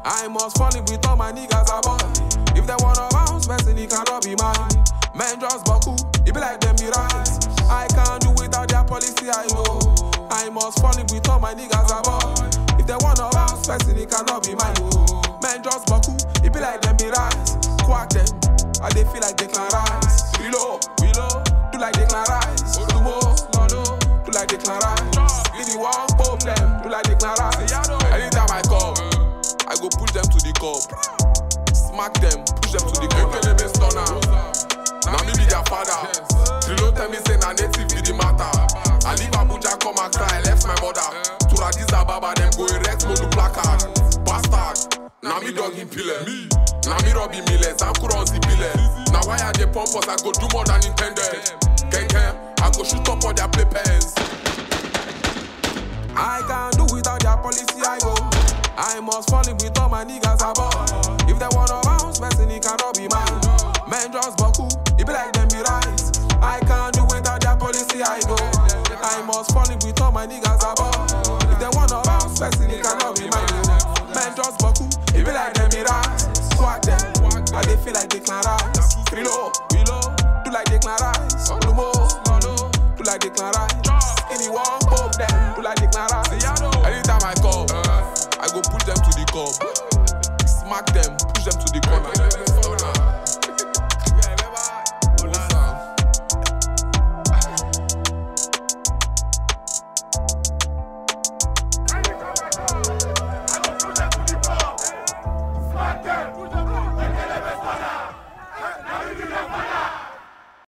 I must fall in with all my niggas aboard. If they wanna bounce, person, he cannot be mine. Men just buckle, it be like them be right. I can't do without their policy, I know. I must fall in with all my niggas aboard. If they wanna bounce, person, he cannot be mine. Men just buckle, it be like them be right. Quack them, and they feel like they can rise. Reload, do like they can rise. Do more, do like they can rise. If you want pop them, do like they can rise. Anytime I come, I go push them to the cup. Smack them, push them to the cup. Kelebe stunner, now me be their father. Reload tell me say na native be the matter. I leave Abuja come and cry, left my mother. To Addis Ababa, them go erect modu placard. Bastard, now me dog in pillar. Now me Robbie Millers, I'm Kuronzi Biller. Now why are they pump us? I go do more than intended. I go shoot up all their playpens. I can't do without their policy, I go. I must fall in with all my niggas aboard. If they wanna bounce, person, he cannot be mine. Men just buckle, it be like them be right. I can't do without their policy, I go. I must fall in with all my niggas aboard. If they wanna bounce, person, he cannot be mine. Men just buckle, it be like them be right. Squat them, and they feel like they can rise. Reload, do like they can rise. Do more, do like they can rise. Anyone pop them, do like they can rise. Anytime I come, I go push them to the cup. Smack them, push them to the corner.